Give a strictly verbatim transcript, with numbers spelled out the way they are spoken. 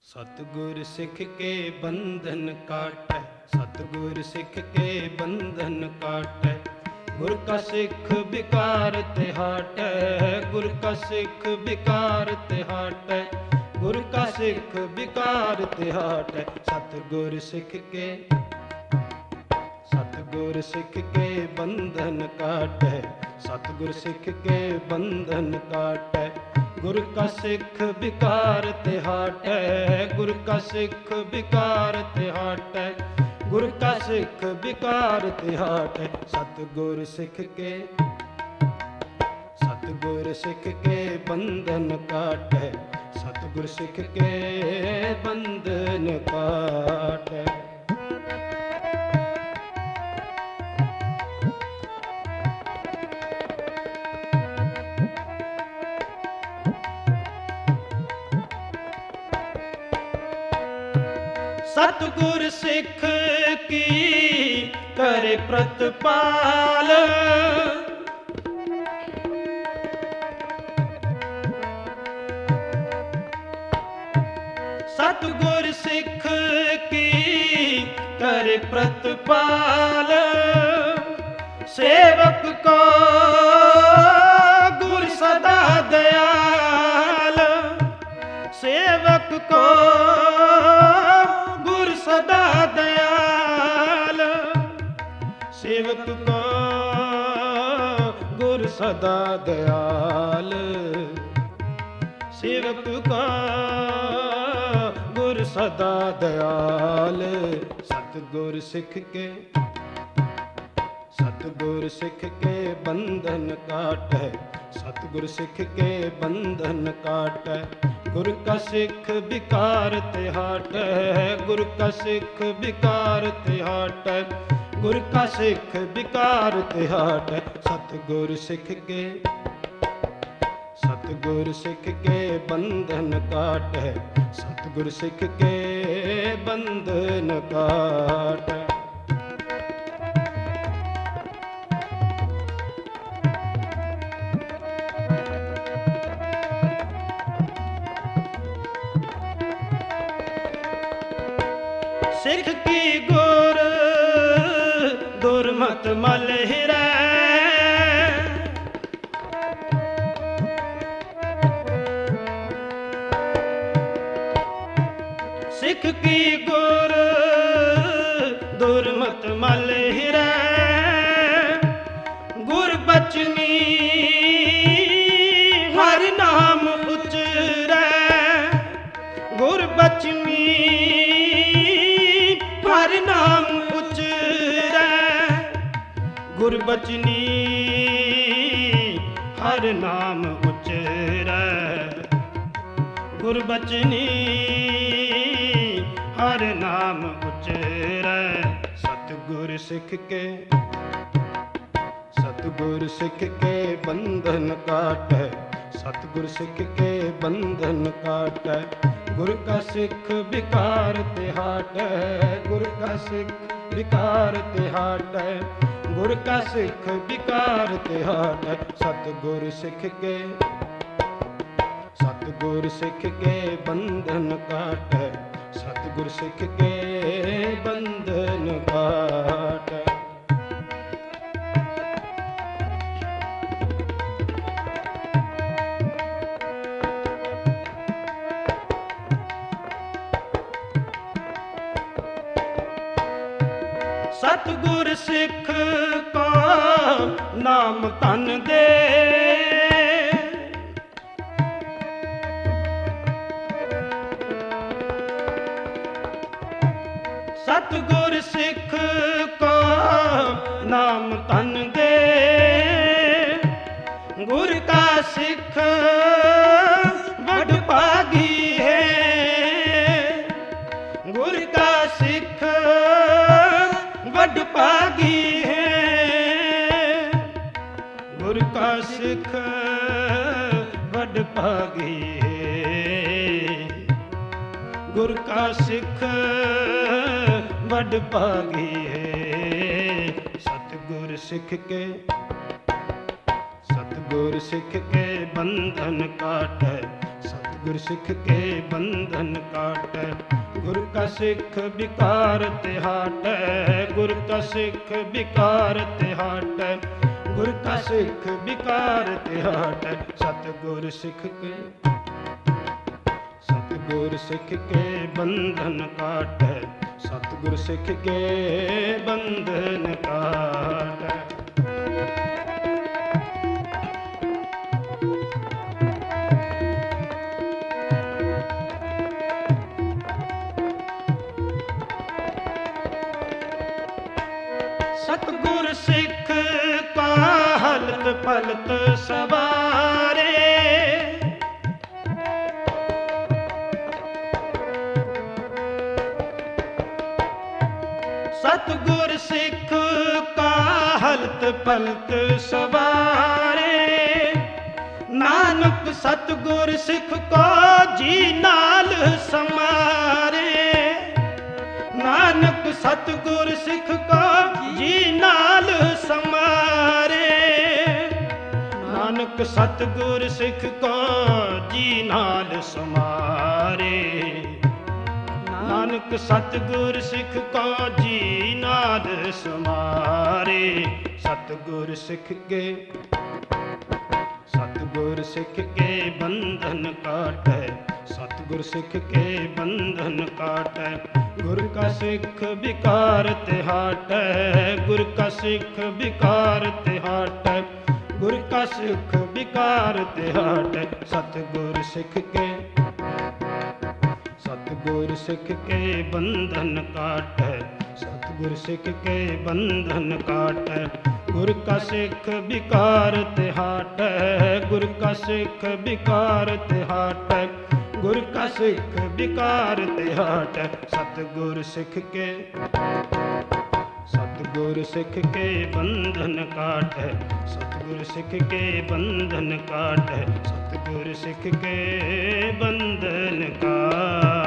सतगुर सिख के बंधन काटै, सतगुर सिख के बंधन काटै। गुर का सिख बिकार ते हाटै, गुर का सिख बिकार ते हाटै, गुर का सिख बिकार ते हाटै। सतगुर सिख के सतगुर सिख के बंधन काटै, सतगुर सिख के बंधन काटै। गुर का सिख बिकार ते हाटै, गुर का सिख बिकार ते हाटै, गुर का सिख बिकार ते हाटै। सतगुर सिख के सतगुर सिख के बंधन काटै, सतगुर सिख के बंधन काटै। सतगुर सिख की करे प्रतिपाल, सतगुर सिख की करे प्रतिपाल। सेवक को गुर सदा दयाल, सेवक को सदा दयाल, सेवक को गुर सदा दयाल, सेवक को गुर सदा दयाल। सतगुर सिख के सतगुर सिख के बंधन काटै, सतगुर सिख के बंधन काटै। गुर का सिख बिकार ते हाटै, गुर का सिख बिकार ते हाटै, गुर का सिख बिकार ते हाटै। सतगुर सिख के सतगुर सिख के बंधन काटै, सतगुर सिख के बंधन काटै। सिख की गुर दुर्मत मल हिरै, सिख की गुर दुर्मत मल हिरै। गुर बचनी हर नाम उचरै, गुर बचनी हर नाम उचरै, गुर बचनी हर नाम उचरै, गुर बचनी हर नाम उचरै। सतगुर सिख के सतगुर सिख के बंधन काटै, सतगुर सिख के बंधन काटै। गुर का सिख बिकार ते हाटै, गुर का सिख बिकार ते हाटै, गुर का सिख बिकार ते हाटै। सतगुर सिख के सतगुर सिख के बंधन काटै, सतगुर सिख के बंधन काटै। सतगुर सिख को नाम तन दे, सतगुर सिख को नाम तन दे। गुर का सिख बड़ भागी है, गुर का सिख बड़ भागी है, गुर का सिख बड़ भागी है, गुर का सिख बड़ भागी है। सतगुर सिख के सतगुर सिख के बंधन काटै, सतगुर सतगुर सिख के बंधन काटै। गुर का सिख विकार ते हाटै, गुर का सिख विकार ते हाटै, गुर का सिख विकार ते हाटै। सतगुर सिख के सतगुर सिख के बंधन काटै, सतगुर सिख के बंधन काटै। सतगुर सिख का हलत पलत सवारे, सतगुर सिख का हलत पलत सवारे। नानक सतगुर सिख को जी नाल समारे, नानक सतगुर सिख को जी नाल समारे। नानक सतगुर सिख को जी नाल समारे, नानक सतगुर सिख को जी नाल समारे। सतगुर सिख के सतगुर सिख के बंधन काटै, सतगुर सिख के बंधन काटै। गुर का सिख विकार ते हाटै, गुर का सिख विकार ते हाटै, गुर का सिख विकार ते हाटै। सतगुर सिख के सतगुर सिख के बंधन काटै, सतगुर सिख के बंधन काटै। गुर का सिख विकार ते हाटै, गुर का सिख विकार ते हाटै, गुर का सिख विकार ते हाटै। सतगुर सिख के सतगुर सिख के बंधन काटै, सतगुर सिख के बंधन काटै, सतगुर सिख के बंधन काटै।